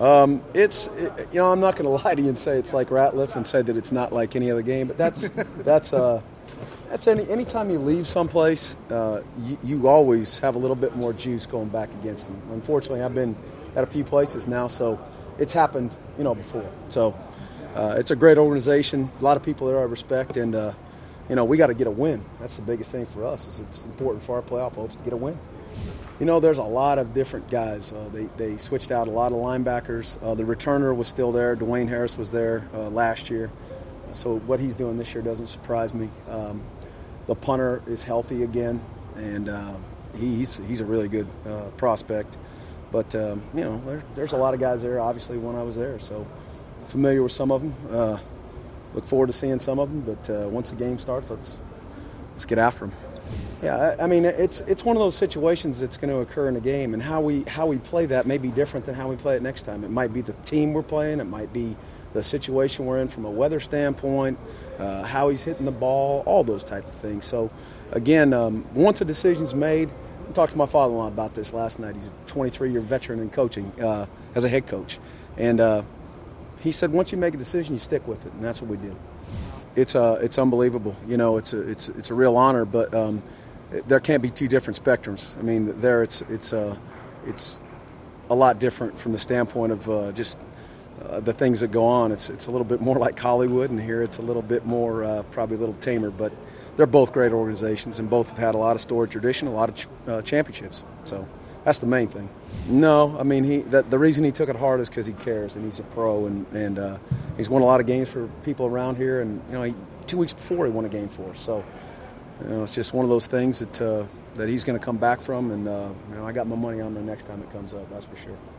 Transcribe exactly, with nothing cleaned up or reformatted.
Um, it's it, you know I'm not going to lie to you and say it's like Ratliff and say that it's not like any other game, but that's that's uh that's any anytime you leave someplace, uh, you, you always have a little bit more juice going back against them. Unfortunately, I've been at a few places now, so it's happened you know before. So uh, it's a great organization, a lot of people there I respect, and uh, you know we got to get a win. That's the biggest thing for us. Is it's important for our playoff hopes to get a win. You know, there's a lot of different guys. Uh, they, they switched out a lot of linebackers. Uh, the returner was still there. Dwayne Harris was there uh, last year. So what he's doing this year doesn't surprise me. Um, the punter is healthy again, and uh, he, he's he's a really good uh, prospect. But, um, you know, there, there's a lot of guys there, obviously, when I was there. So familiar with some of them. Uh, look forward to seeing some of them. But uh, once the game starts, let's let's get after them. Yeah, I mean, it's it's one of those situations that's going to occur in a game, and how we how we play that may be different than how we play it next time. It might be the team we're playing, it might be the situation we're in from a weather standpoint, uh, how he's hitting the ball, all those type of things. So, again, um, once a decision's made, I talked to my father-in-law about this last night. He's a twenty-three-year veteran in coaching uh, as a head coach, and uh, he said once you make a decision, you stick with it, and that's what we did. It's uh, it's unbelievable. You know, it's a it's it's a real honor, but. Um, There can't be two different spectrums. I mean, there it's it's uh, it's a lot different from the standpoint of uh, just uh, the things that go on. It's it's a little bit more like Hollywood, and here it's a little bit more uh, probably a little tamer. But they're both great organizations, and both have had a lot of storied tradition, a lot of ch- uh, championships. So that's the main thing. No, I mean he that the reason he took it hard is because he cares, and he's a pro, and and uh, he's won a lot of games for people around here. And you know, he, two weeks before he won a game for us. So. You know, it's just one of those things that uh, that he's going to come back from, and uh, you know, I got my money on the next time it comes up. That's for sure.